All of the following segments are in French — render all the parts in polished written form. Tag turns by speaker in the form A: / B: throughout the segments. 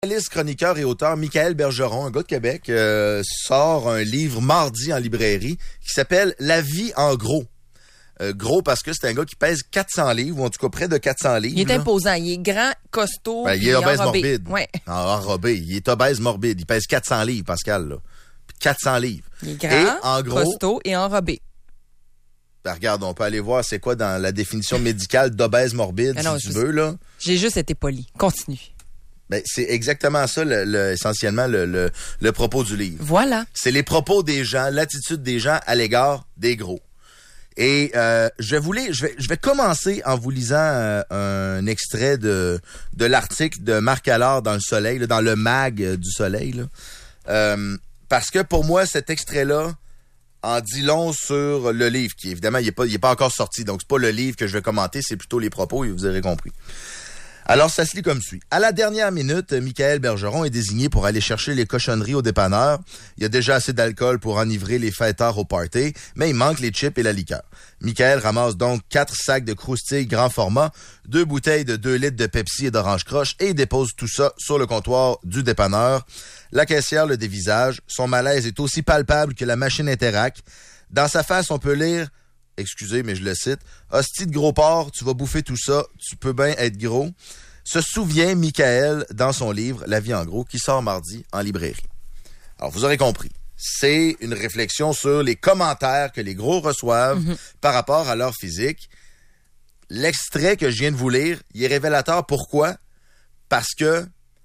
A: Journaliste, chroniqueur et auteur Michaël Bergeron, un gars de Québec, sort un livre mardi en librairie qui s'appelle « La vie en gros ». Gros parce que c'est un gars qui pèse 400 livres, ou en tout cas près de 400 livres.
B: Il est imposant, il est grand, costaud,
A: il est obèse
B: enrobé.
A: morbide.
B: Ouais.
A: Enrobé, il est obèse morbide. Il pèse 400 livres, Pascal, là. 400 livres.
B: Il est grand,
A: et, en gros,
B: costaud et enrobé.
A: Ben regarde, on peut aller voir c'est quoi dans la définition médicale d'obèse morbide, si tu veux, là.
B: J'ai juste été poli. Continue.
A: Ben, c'est exactement ça, essentiellement, le propos du livre.
B: Voilà.
A: C'est les propos des gens, l'attitude des gens à l'égard des gros. Et je vais commencer en vous lisant un extrait de l'article de Marc Allard dans Le Soleil, là, dans le mag du Soleil, là. Parce que pour moi, cet extrait-là en dit long sur le livre, qui évidemment, il est pas encore sorti. Donc, c'est pas le livre que je vais commenter, c'est plutôt les propos, et vous aurez compris. Alors, ça se lit comme suit. À la dernière minute, Michaël Bergeron est désigné pour aller chercher les cochonneries au dépanneur. Il y a déjà assez d'alcool pour enivrer les fêtards au party, mais il manque les chips et la liqueur. Michaël ramasse donc 4 sacs de croustilles grand format, 2 bouteilles de 2 litres de Pepsi et d'Orange Croche et il dépose tout ça sur le comptoir du dépanneur. La caissière le dévisage. Son malaise est aussi palpable que la machine Interac. Dans sa face, on peut lire... Excusez, mais je le cite. « Hostie de gros porc, tu vas bouffer tout ça, tu peux bien être gros. » Se souvient Michaël dans son livre « La vie en gros » qui sort mardi en librairie. Alors, vous aurez compris. C'est une réflexion sur les commentaires que les gros reçoivent par rapport à leur physique. L'extrait que je viens de vous lire, il est révélateur. Pourquoi? Parce que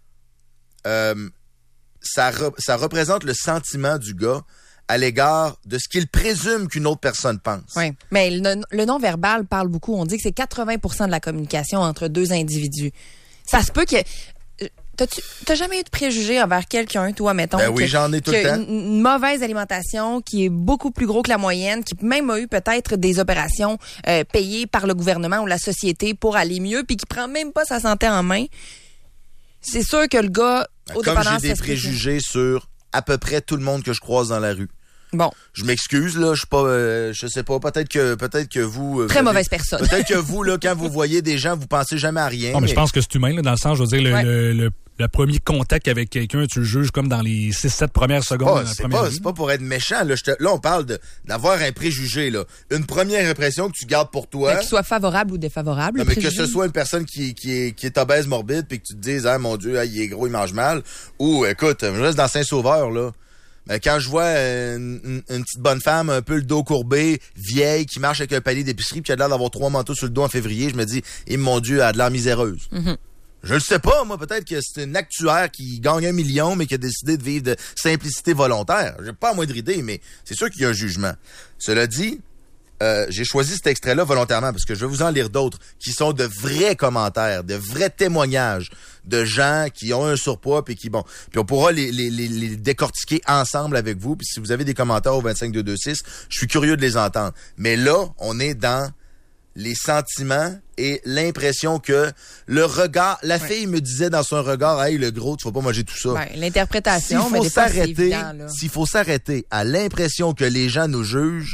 A: ça représente le sentiment du gars à l'égard de ce qu'il présume qu'une autre personne pense.
B: Oui, mais le non-verbal parle beaucoup. On dit que c'est 80% de la communication entre deux individus. Ça se peut que... T'as jamais eu de préjugés envers quelqu'un, toi, mettons?
A: Ben oui, j'en ai tout le temps.
B: Une mauvaise alimentation, qui est beaucoup plus gros que la moyenne, qui même a eu peut-être des opérations payées par le gouvernement ou la société pour aller mieux, puis qui prend même pas sa santé en main. C'est sûr que le gars, au dépanneur...
A: Comme j'ai des préjugés sur à peu près tout le monde que je croise dans la rue.
B: Bon.
A: Je m'excuse, là, je suis pas, je sais pas, peut-être que vous...
B: Très mauvaise personne.
A: Peut-être que vous, là, quand vous voyez des gens, vous pensez jamais à rien.
C: Non, mais je pense que c'est humain, là, dans le sens, je veux dire, le premier contact avec quelqu'un, tu le juges comme dans les 6-7 premières secondes.
A: C'est pas pour être méchant, là. Là, on parle d'avoir un préjugé, là. Une première impression que tu gardes pour toi.
B: Qu'il soit favorable ou défavorable.
A: Non, mais que ce soit une personne qui est obèse morbide, puis que tu te dises, ah, mon Dieu, il est gros, il mange mal. Ou, écoute, je reste dans Saint-Sauveur, là. Mais quand je vois une petite bonne femme, un peu le dos courbé, vieille, qui marche avec un panier d'épicerie, puis qui a l'air d'avoir 3 manteaux sur le dos en février, je me dis, mon Dieu, elle a de l'air miséreuse. Je le sais pas, moi, peut-être que c'est une actuaire qui gagne 1 million, mais qui a décidé de vivre de simplicité volontaire. J'ai pas la moindre idée, mais c'est sûr qu'il y a un jugement. Cela dit, j'ai choisi cet extrait-là volontairement parce que je vais vous en lire d'autres qui sont de vrais commentaires, de vrais témoignages de gens qui ont un surpoids puis puis on pourra les décortiquer ensemble avec vous. Puis si vous avez des commentaires au 25226, je suis curieux de les entendre. Mais là, on est dans les sentiments et l'impression que le regard, la fille me disait dans son regard, hey, le gros, tu vas pas manger tout ça.
B: Ouais, l'interprétation, mais des fois, c'est évident, là.
A: S'il faut s'arrêter à l'impression que les gens nous jugent,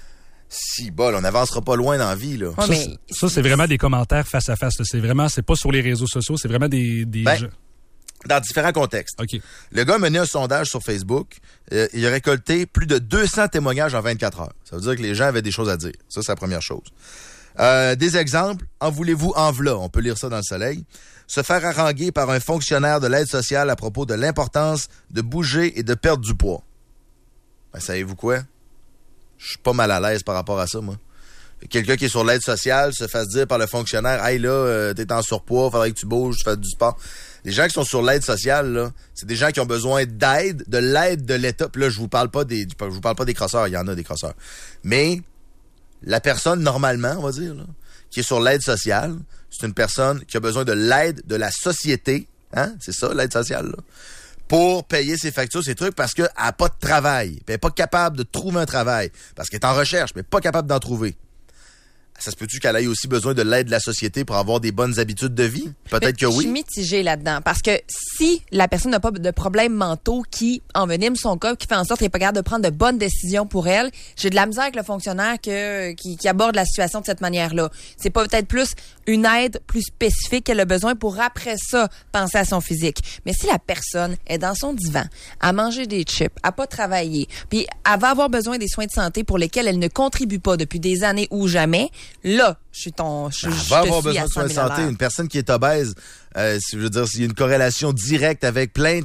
A: on n'avancera pas loin dans la vie, là.
B: Ouais,
C: ça, c'est vraiment des commentaires face à face, là. C'est pas sur les réseaux sociaux, c'est vraiment des gens.
A: Dans différents contextes.
C: OK.
A: Le gars a mené un sondage sur Facebook. Il a récolté plus de 200 témoignages en 24 heures. Ça veut dire que les gens avaient des choses à dire. Ça, c'est la première chose. Des exemples. En voulez-vous, en v'là. On peut lire ça dans Le Soleil. Se faire haranguer par un fonctionnaire de l'aide sociale à propos de l'importance de bouger et de perdre du poids. Ben, savez-vous quoi? Je suis pas mal à l'aise par rapport à ça, moi. Quelqu'un qui est sur l'aide sociale se fasse dire par le fonctionnaire, hey là, t'es en surpoids, faudrait que tu bouges, tu fasses du sport. Les gens qui sont sur l'aide sociale, là, c'est des gens qui ont besoin d'aide, de l'aide de l'État. Puis là, je vous parle pas des crosseurs, il y en a des crosseurs. Mais la personne, normalement, on va dire, là, qui est sur l'aide sociale, c'est une personne qui a besoin de l'aide de la société, hein? C'est ça, l'aide sociale, là. Pour payer ses factures, ses trucs, parce qu'elle n'a pas de travail. Puis elle n'est pas capable de trouver un travail. Parce qu'elle est en recherche, mais pas capable d'en trouver. Ça se peut-tu qu'elle ait aussi besoin de l'aide de la société pour avoir des bonnes habitudes de vie? Peut-être que oui.
B: Je suis mitigée là-dedans. Parce que si la personne n'a pas de problèmes mentaux qui enveniment son corps, qui fait en sorte qu'elle n'est pas capable de prendre de bonnes décisions pour elle, j'ai de la misère avec le fonctionnaire qui aborde la situation de cette manière-là. C'est pas peut-être plus une aide plus spécifique qu'elle a besoin pour après ça penser à son physique. Mais si la personne est dans son divan, à manger des chips, à pas travailler, puis elle va avoir besoin des soins de santé pour lesquels elle ne contribue pas depuis des années ou jamais, là, je
A: va avoir besoin de soins de santé. Une personne qui est obèse, je veux dire, s'il y a une corrélation directe avec plein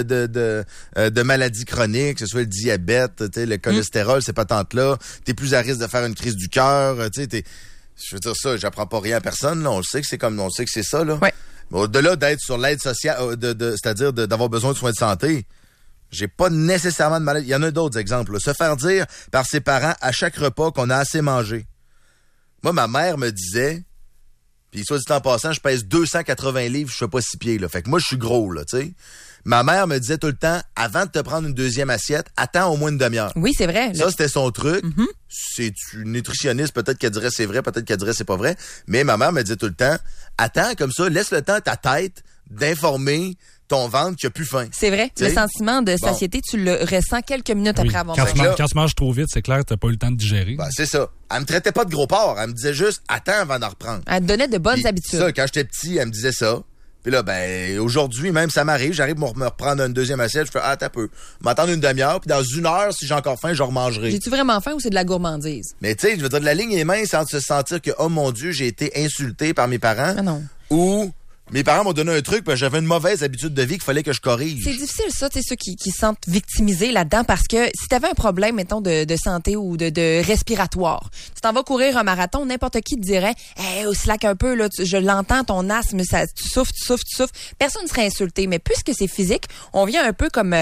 A: de maladies chroniques, que ce soit le diabète, le cholestérol, ces patentes-là, t'es plus à risque de faire une crise du cœur, je veux dire ça, j'apprends pas rien à personne, là. On le sait que c'est ça, là.
B: Ouais.
A: Mais au-delà d'être sur l'aide sociale, c'est-à-dire d'avoir besoin de soins de santé, j'ai pas nécessairement de maladie. Il y en a d'autres exemples, là. Se faire dire par ses parents à chaque repas qu'on a assez mangé. Moi, ma mère me disait, puis soit dit en passant, je pèse 280 livres, je fais pas 6 pieds, là. Fait que moi, je suis gros, là, tu sais. Ma mère me disait tout le temps, avant de te prendre une deuxième assiette, attends au moins une demi-heure.
B: Oui, c'est vrai.
A: Ça, c'était son truc. C'est une nutritionniste, peut-être qu'elle dirait c'est vrai, peut-être qu'elle dirait c'est pas vrai. Mais ma mère me disait tout le temps, attends comme ça, laisse le temps à ta tête d'informer ton ventre qui a plus faim.
B: C'est vrai.
A: T'sais?
B: Le sentiment de satiété, tu le ressens quelques minutes après avoir mangé.
C: Quand tu manges trop vite, c'est clair que t'as pas eu le temps de digérer.
A: Ben, c'est ça. Elle me traitait pas de gros porc. Elle me disait juste, attends avant d'en reprendre.
B: Elle te donnait de bonnes
A: Puis,
B: habitudes.
A: Ça, quand j'étais petit, elle me disait ça. Puis là, aujourd'hui, même, ça m'arrive. J'arrive à me reprendre une deuxième assiette. Je fais, t'as peu. M'attendre une demi-heure. Puis dans une heure, si j'ai encore faim, je remangerai.
B: J'ai-tu vraiment faim ou c'est de la gourmandise?
A: Mais tu sais, je veux dire, la ligne est mince entre se sentir que, oh mon Dieu, j'ai été insulté par mes parents.
B: Ah non.
A: Ou mes parents m'ont donné un truc, puis j'avais une mauvaise habitude de vie qu'il fallait que je corrige.
B: C'est difficile, ça, tu sais, ceux qui se sentent victimisés là-dedans, parce que si t'avais un problème, mettons, de santé ou de respiratoire, tu t'en vas courir un marathon, n'importe qui te dirait, hey, slack un peu, là, je l'entends, ton asthme, ça, tu souffres. Personne ne serait insulté. Mais puisque c'est physique, on vient un peu comme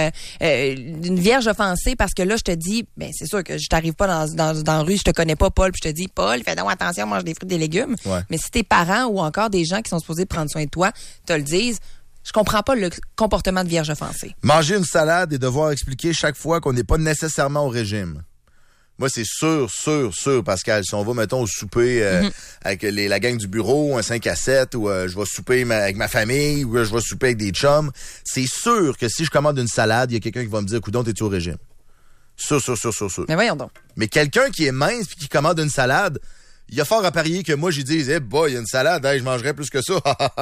B: une vierge offensée, parce que là, je te dis, c'est sûr que je t'arrive pas dans la rue, je te connais pas, Paul, puis je te dis, Paul, fais donc attention, mange des fruits et des légumes.
A: Ouais.
B: Mais si tes parents ou encore des gens qui sont supposés prendre soin de toi te le disent, je comprends pas le comportement de vierge offensée.
A: Manger une salade et devoir expliquer chaque fois qu'on n'est pas nécessairement au régime. Moi, c'est sûr, Pascal, si on va, mettons, au souper avec la gang du bureau, un 5 à 7, ou je vais souper avec ma famille, ou je vais souper avec des chums, c'est sûr que si je commande une salade, il y a quelqu'un qui va me dire, coudonc, t'es-tu au régime? Sûr.
B: Mais voyons donc.
A: Mais quelqu'un qui est mince et qui commande une salade, il y a fort à parier que moi, j'ai dit, il y a une salade, je mangerais plus que ça.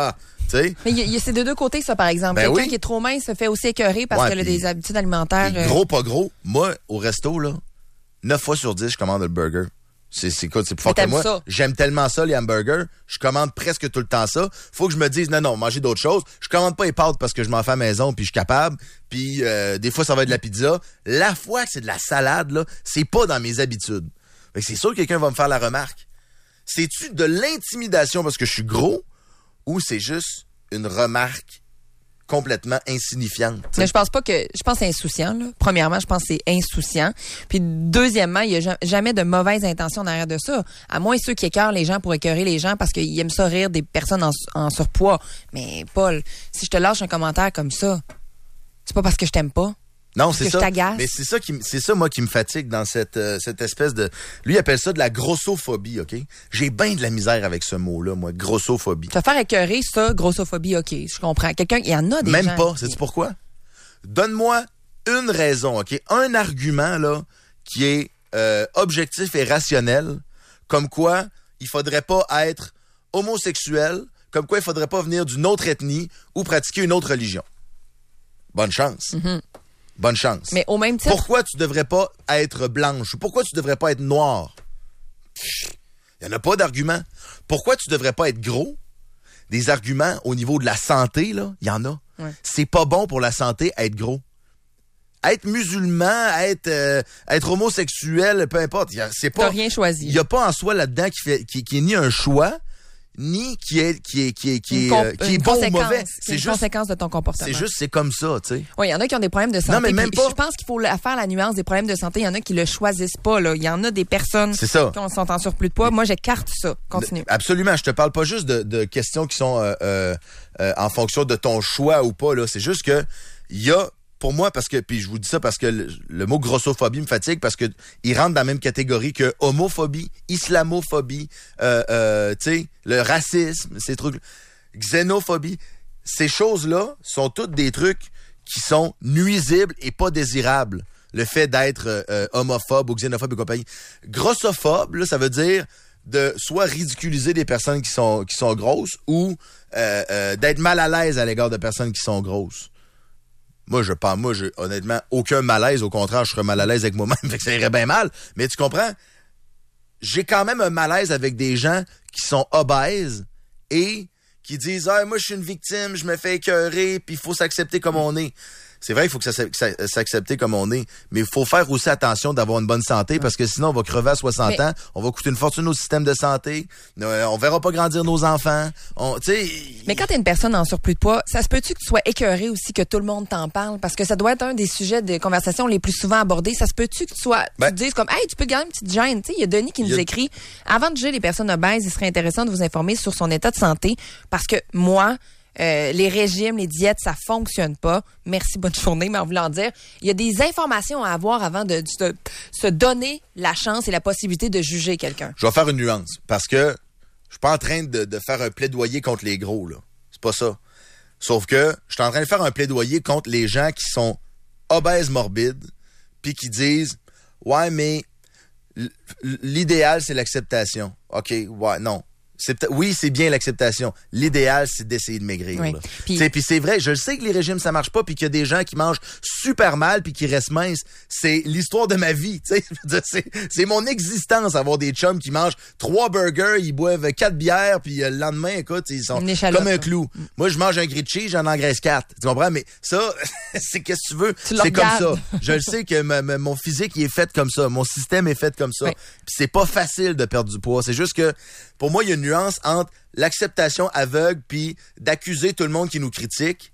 A: Tu sais?
B: Mais c'est de deux côtés, ça, par exemple. Quelqu'un qui est trop mince se fait aussi écœurer parce qu'elle a des habitudes alimentaires.
A: Gros, pas gros. Moi, au resto, là, 9 fois sur 10, je commande le burger. C'est plus fort que moi.
B: Ça.
A: J'aime tellement ça, les hamburgers. Je commande presque tout le temps ça. Faut que je me dise, non, manger d'autres choses. Je commande pas les pâtes parce que je m'en fais à la maison puis je suis capable. Puis des fois, ça va être de la pizza. La fois que c'est de la salade, là, c'est pas dans mes habitudes. Fait que c'est sûr que quelqu'un va me faire la remarque. C'est-tu de l'intimidation parce que je suis gros ou c'est juste une remarque complètement insignifiante?
B: Mais je pense que c'est insouciant, là. Premièrement, je pense que c'est insouciant. Puis deuxièmement, il y a jamais de mauvaise intention derrière de ça. À moins ceux qui écœurent les gens pour écœurer les gens parce qu'ils aiment ça rire des personnes en surpoids. Mais Paul, si je te lâche un commentaire comme ça, c'est pas parce que je t'aime pas.
A: Non, c'est ça.
B: Mais
A: c'est ça, moi, qui me fatigue dans cette espèce de... Lui, il appelle ça de la grossophobie, OK? J'ai bien de la misère avec ce mot-là, moi, grossophobie.
B: Te faire écœurer, ça, grossophobie, OK, je comprends. Quelqu'un, il y en a des gens...
A: Même pas, sais-tu pourquoi? Donne-moi une raison, OK? Un argument, là, qui est objectif et rationnel, comme quoi il faudrait pas être homosexuel, comme quoi il faudrait pas venir d'une autre ethnie ou pratiquer une autre religion. Bonne chance. Bonne chance.
B: Mais au même titre...
A: Pourquoi tu devrais pas être blanche? Pourquoi tu devrais pas être noire? Il n'y en a pas d'argument. Pourquoi tu devrais pas être gros? Des arguments au niveau de la santé, là, il y en a.
B: Ouais.
A: C'est pas bon pour la santé être gros. Être musulman, être homosexuel, peu importe. C'est pas.
B: T'as rien choisi.
A: Il n'y a pas en soi là-dedans qui est ni un choix, ni qui est bon ou mauvais.
B: C'est une conséquence de ton comportement.
A: C'est comme ça, tu sais.
B: Oui, il y en a qui ont des problèmes de santé.
A: Non, mais même pas.
B: Je pense qu'il faut faire la nuance des problèmes de santé. Il y en a qui le choisissent pas, là. Il y en a des personnes qui sont en surplus de poids. Moi, j'écarte ça. Continue.
A: Absolument. Je te parle pas juste de questions qui sont en fonction de ton choix ou pas, là. C'est juste que il y a, pour moi, parce que, puis je vous dis ça parce que le mot grossophobie me fatigue parce que il rentre dans la même catégorie que homophobie, islamophobie, tu sais, le racisme, ces trucs, xénophobie. Ces choses-là sont toutes des trucs qui sont nuisibles et pas désirables. Le fait d'être homophobe ou xénophobe et compagnie. Grossophobe, là, ça veut dire de soit ridiculiser des personnes qui sont grosses ou d'être mal à l'aise à l'égard de personnes qui sont grosses. Moi, j'ai honnêtement aucun malaise. Au contraire, je serais mal à l'aise avec moi-même, fait que ça irait bien mal. Mais tu comprends? J'ai quand même un malaise avec des gens qui sont obèses et qui disent « Ah, moi, je suis une victime, je me fais écœurer, puis il faut s'accepter comme on est. » C'est vrai, il faut que s'accepter comme on est, mais il faut faire aussi attention d'avoir une bonne santé parce que sinon, on va crever à 60 ans, on va coûter une fortune au système de santé, on verra pas grandir nos enfants.
B: Mais quand t'es une personne en surplus de poids, ça se peut-tu que tu sois écœuré aussi que tout le monde t'en parle? Parce que ça doit être un des sujets de conversation les plus souvent abordés. Ça se peut-tu que tu te dises comme « Hey, tu peux te garder une petite gêne? » Tu sais, il y a Denis qui nous écrit « Avant de juger les personnes obèses, il serait intéressant de vous informer sur son état de santé parce que moi... les régimes, les diètes, ça fonctionne pas. Merci, bonne journée, mais en voulant dire, il y a des informations à avoir avant de se donner la chance et la possibilité de juger quelqu'un.
A: Je vais faire une nuance, parce que je suis pas en train de faire un plaidoyer contre les gros, là. C'est pas ça. Sauf que je suis en train de faire un plaidoyer contre les gens qui sont obèses morbides, puis qui disent « Ouais, mais l'idéal, c'est l'acceptation. » OK, ouais, non. Oui, c'est bien l'acceptation. L'idéal, c'est d'essayer de maigrir. Oui. Puis c'est vrai, je le sais que les régimes, ça marche pas, puis qu'il y a des gens qui mangent super mal puis qui restent minces. C'est l'histoire de ma vie. C'est mon existence, avoir des chums qui mangent 3 burgers, ils boivent 4 bières, puis le lendemain, écoute, ils sont comme un clou. Moi, je mange un grilled cheese, j'en engraisse 4. Tu comprends? Mais ça, c'est qu'est-ce que tu veux? C'est comme ça. Je le sais que mon physique, il est fait comme ça. Mon système est fait comme ça. Oui. Puis c'est pas facile de perdre du poids. C'est juste que, pour moi, il y a une nuance entre l'acceptation aveugle puis d'accuser tout le monde qui nous critique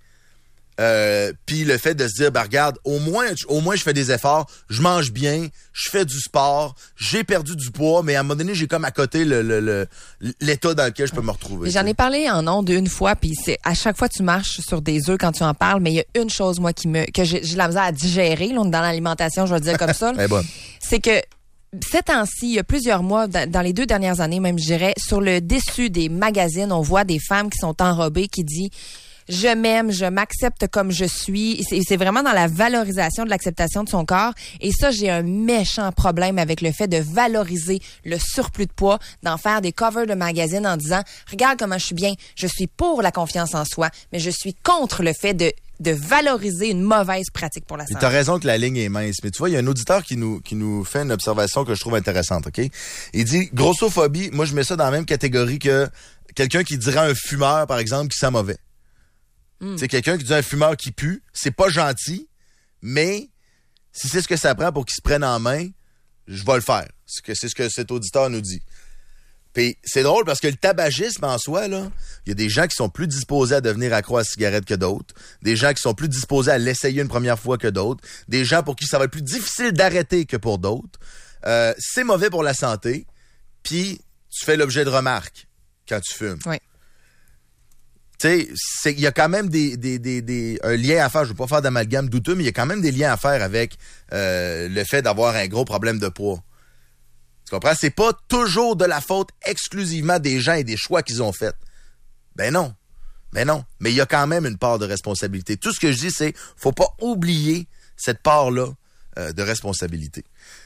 A: puis le fait de se dire regarde, au moins je fais des efforts, je mange bien, je fais du sport, j'ai perdu du poids, mais à un moment donné, j'ai comme à côté l'état dans lequel je peux me retrouver.
B: J'en ai parlé en ondes une fois, puis c'est à chaque fois tu marches sur des œufs quand tu en parles, mais il y a une chose moi que j'ai la misère à digérer là, dans l'alimentation, je vais le dire comme ça. C'est que ces temps-ci, il y a plusieurs mois, dans les 2 dernières années même, je dirais, sur le dessus des magazines, on voit des femmes qui sont enrobées qui disent « Je m'aime, je m'accepte comme je suis ». C'est vraiment dans la valorisation de l'acceptation de son corps. Et ça, j'ai un méchant problème avec le fait de valoriser le surplus de poids, d'en faire des covers de magazines en disant « Regarde comment je suis bien, je suis pour la confiance en soi, mais je suis contre le fait de valoriser une mauvaise pratique pour la santé. »
A: Tu as raison que la ligne est mince, mais tu vois, il y a un auditeur qui nous fait une observation que je trouve intéressante, OK? Il dit, grossophobie, moi je mets ça dans la même catégorie que quelqu'un qui dirait à un fumeur, par exemple, qui sent mauvais. C'est quelqu'un qui dit à un fumeur qui pue, c'est pas gentil, mais si c'est ce que ça prend pour qu'il se prenne en main, je vais le faire. C'est ce que cet auditeur nous dit. Puis c'est drôle parce que le tabagisme en soi, là, il y a des gens qui sont plus disposés à devenir accro à la cigarette que d'autres, des gens qui sont plus disposés à l'essayer une première fois que d'autres, des gens pour qui ça va être plus difficile d'arrêter que pour d'autres. C'est mauvais pour la santé, puis tu fais l'objet de remarques quand tu fumes.
B: Oui.
A: Tu sais, il y a quand même un lien à faire, je ne veux pas faire d'amalgame douteux, mais il y a quand même des liens à faire avec le fait d'avoir un gros problème de poids. Tu comprends? C'est pas toujours de la faute exclusivement des gens et des choix qu'ils ont faits. Ben non. Mais il y a quand même une part de responsabilité. Tout ce que je dis, c'est faut pas oublier cette part-là de responsabilité.